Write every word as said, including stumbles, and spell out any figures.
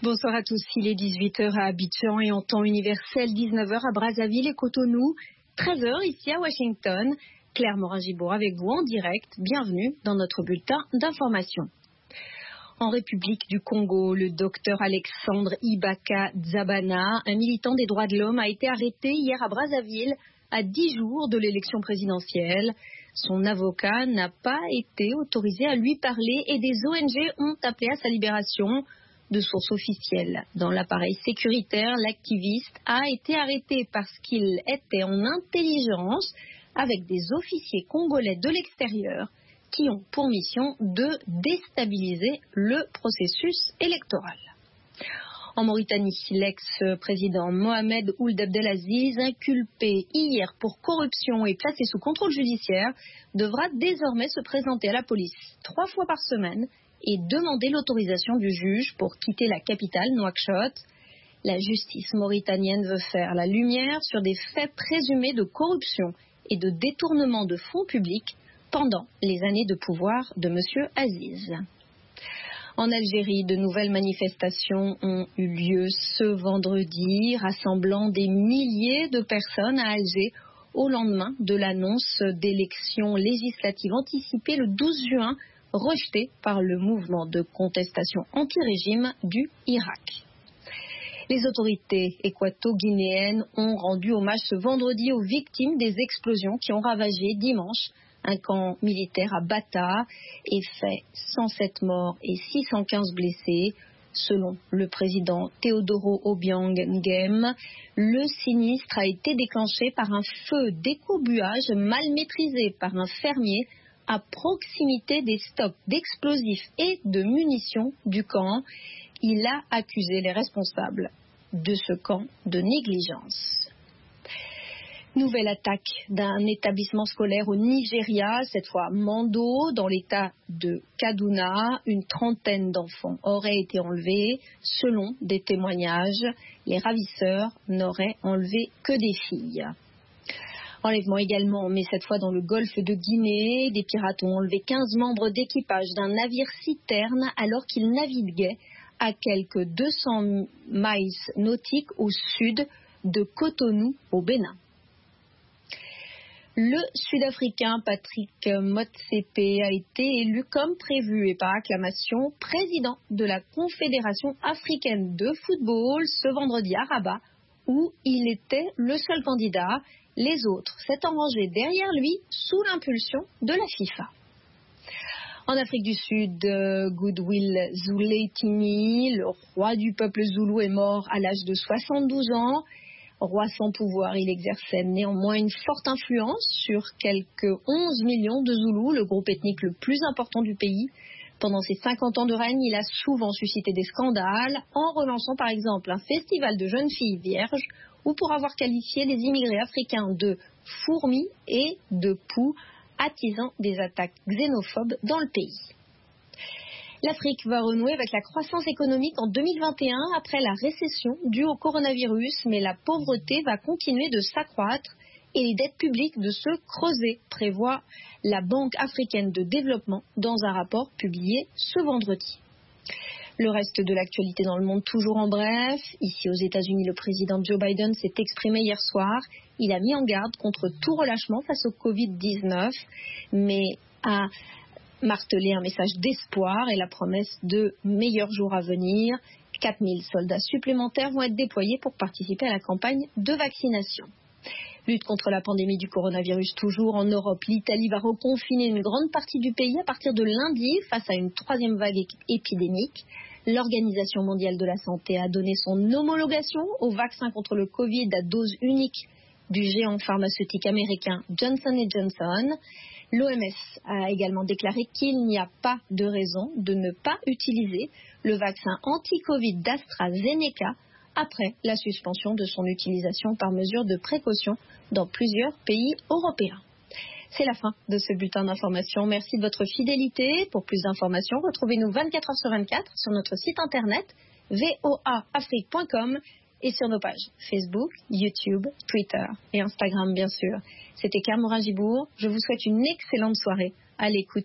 Bonsoir à tous, il est dix-huit heures à Abidjan et en temps universel dix-neuf heures à Brazzaville et Cotonou, treize heures ici à Washington. Claire Morin-Gibour avec vous en direct, bienvenue dans notre bulletin d'information. En République du Congo, le docteur Alexandre Ibaka Dzabana, un militant des droits de l'homme, a été arrêté hier à Brazzaville à dix jours de l'élection présidentielle. Son avocat n'a pas été autorisé à lui parler et des O N G ont appelé à sa libération. De sources officielles dans l'appareil sécuritaire, l'activiste a été arrêté parce qu'il était en intelligence avec des officiers congolais de l'extérieur qui ont pour mission de déstabiliser le processus électoral. En Mauritanie, l'ex-président Mohamed Ould Abdelaziz, inculpé hier pour corruption et placé sous contrôle judiciaire, devra désormais se présenter à la police trois fois par semaine et demander l'autorisation du juge pour quitter la capitale, Nouakchott. La justice mauritanienne veut faire la lumière sur des faits présumés de corruption et de détournement de fonds publics pendant les années de pouvoir de M. Aziz. En Algérie, de nouvelles manifestations ont eu lieu ce vendredi, rassemblant des milliers de personnes à Alger au lendemain de l'annonce d'élections législatives anticipées le douze juin, rejetées par le mouvement de contestation anti-régime du Irak. Les autorités équato-guinéennes ont rendu hommage ce vendredi aux victimes des explosions qui ont ravagé dimanche un camp militaire à Bata et fait cent sept morts et six cent quinze blessés. Selon le président Teodoro Obiang Nguema, le sinistre a été déclenché par un feu d'écobuage mal maîtrisé par un fermier à proximité des stocks d'explosifs et de munitions du camp. Il a accusé les responsables de ce camp de négligence. Nouvelle attaque d'un établissement scolaire au Nigeria, cette fois à Mando, dans l'état de Kaduna. Une trentaine d'enfants auraient été enlevés. Selon des témoignages, les ravisseurs n'auraient enlevé que des filles. Enlèvement également, mais cette fois dans le golfe de Guinée. Des pirates ont enlevé quinze membres d'équipage d'un navire citerne alors qu'ils naviguaient à quelques deux cents miles nautiques au sud de Cotonou, au Bénin. Le Sud-Africain Patrick Motsepe a été élu comme prévu et par acclamation président de la Confédération africaine de football ce vendredi à Rabat, où il était le seul candidat. Les autres s'étant rangés derrière lui sous l'impulsion de la FIFA. En Afrique du Sud, Goodwill Zwelithini, le roi du peuple zoulou, est mort à l'âge de soixante-douze ans. Roi sans pouvoir, il exerçait néanmoins une forte influence sur quelques onze millions de Zoulous, le groupe ethnique le plus important du pays. Pendant ses cinquante ans de règne, il a souvent suscité des scandales, en relançant par exemple un festival de jeunes filles vierges, ou pour avoir qualifié les immigrés africains de fourmis et de poux, attisant des attaques xénophobes dans le pays. L'Afrique va renouer avec la croissance économique en deux mille vingt et un après la récession due au coronavirus, mais la pauvreté va continuer de s'accroître et les dettes publiques de se creuser, prévoit la Banque africaine de développement dans un rapport publié ce vendredi. Le reste de l'actualité dans le monde toujours en bref. Ici aux États-Unis, le président Joe Biden s'est exprimé hier soir. Il a mis en garde contre tout relâchement face au covid dix-neuf, mais a martelé un message d'espoir et la promesse de meilleurs jours à venir. quatre mille soldats supplémentaires vont être déployés pour participer à la campagne de vaccination. Lutte contre la pandémie du coronavirus toujours en Europe. L'Italie va reconfiner une grande partie du pays à partir de lundi face à une troisième vague épidémique. L'Organisation mondiale de la santé a donné son homologation au vaccin contre le Covid à dose unique du géant pharmaceutique américain Johnson and Johnson. L'O M S a également déclaré qu'il n'y a pas de raison de ne pas utiliser le vaccin anti-Covid d'AstraZeneca après la suspension de son utilisation par mesure de précaution dans plusieurs pays européens. C'est la fin de ce bulletin d'information. Merci de votre fidélité. Pour plus d'informations, retrouvez-nous vingt-quatre heures sur vingt-quatre sur notre site internet v o a afrique point com et sur nos pages Facebook, YouTube, Twitter et Instagram bien sûr. C'était Claire Morin-Gibour. Je vous souhaite une excellente soirée à l'écoute